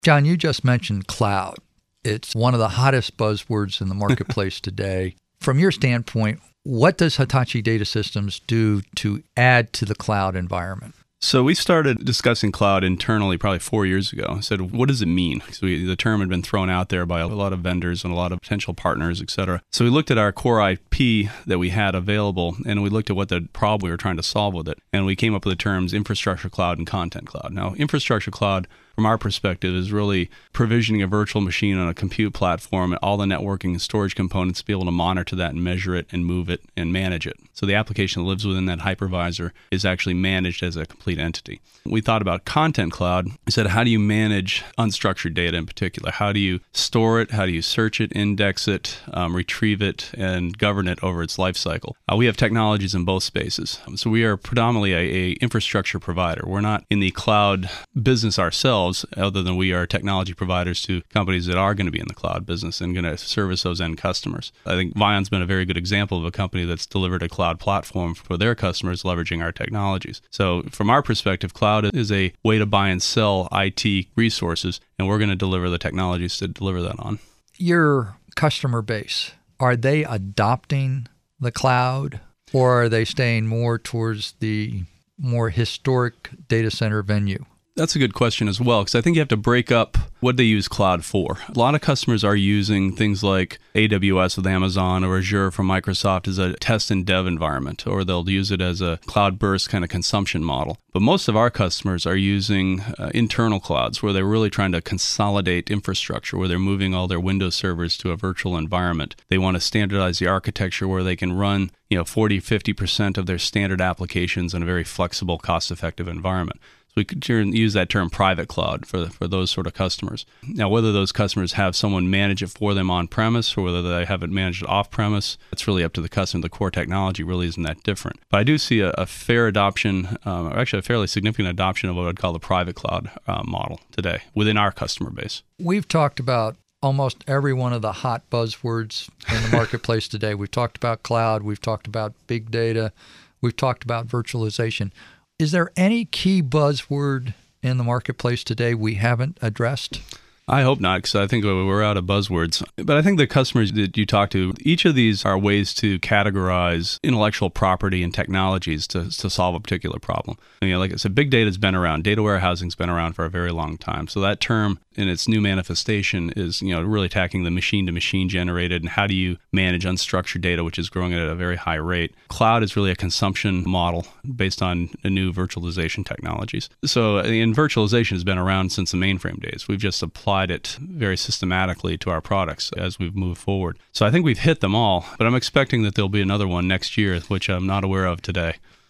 John, you just mentioned cloud. It's one of the hottest buzzwords in the marketplace today. From your standpoint, what does Hitachi Data Systems do to add to the cloud environment? So we started discussing cloud internally probably 4 years ago. I said, what does it mean? So the term had been thrown out there by a lot of vendors and a lot of potential partners, et cetera. So we looked at our core IP that we had available, and we looked at what the problem we were trying to solve with it. And we came up with the terms infrastructure cloud and content cloud. Now, infrastructure cloud, from our perspective, is really provisioning a virtual machine on a compute platform and all the networking and storage components to be able to monitor that and measure it and move it and manage it. So the application that lives within that hypervisor is actually managed as a complete entity. We thought about content cloud. We said, how do you manage unstructured data in particular? How do you store it? How do you search it, index it, retrieve it, and govern it over its life cycle? We have technologies in both spaces. So we are predominantly a infrastructure provider. We're not in the cloud business ourselves, other than we are technology providers to companies that are going to be in the cloud business and going to service those end customers. I think Vion's been a very good example of a company that's delivered a cloud platform for their customers leveraging our technologies. So from our perspective, cloud is a way to buy and sell IT resources, and we're going to deliver the technologies to deliver that on. Your customer base, are they adopting the cloud, or are they staying more towards the more historic data center venue? That's a good question as well, because I think you have to break up what they use cloud for. A lot of customers are using things like AWS with Amazon or Azure from Microsoft as a test and dev environment, or they'll use it as a cloud burst kind of consumption model. But most of our customers are using internal clouds where they're really trying to consolidate infrastructure, where they're moving all their Windows servers to a virtual environment. They want to standardize the architecture where they can run 40-50% of their standard applications in a very flexible, cost-effective environment. So we could use that term private cloud for those sort of customers. Now, whether those customers have someone manage it for them on-premise or whether they have it managed off-premise, it's really up to the customer. The core technology really isn't that different. But I do see a fair adoption, or actually a fairly significant adoption of what I'd call the private cloud model today within our customer base. We've talked about almost every one of the hot buzzwords in the marketplace today. We've talked about cloud. We've talked about big data. We've talked about virtualization. Is there any key buzzword in the marketplace today we haven't addressed? I hope not, because I think we're out of buzzwords. But I think the customers that you talk to, each of these are ways to categorize intellectual property and technologies to solve a particular problem. Like I said, big data has been around. Data warehousing's been around for a very long time. So that term in its new manifestation is, really attacking the machine-to-machine generated and how do you manage unstructured data, which is growing at a very high rate. Cloud is really a consumption model based on the new virtualization technologies. So virtualization has been around since the mainframe days. We've just applied it very systematically to our products as we've moved forward. So I think we've hit them all, but I'm expecting that there'll be another one next year, which I'm not aware of today.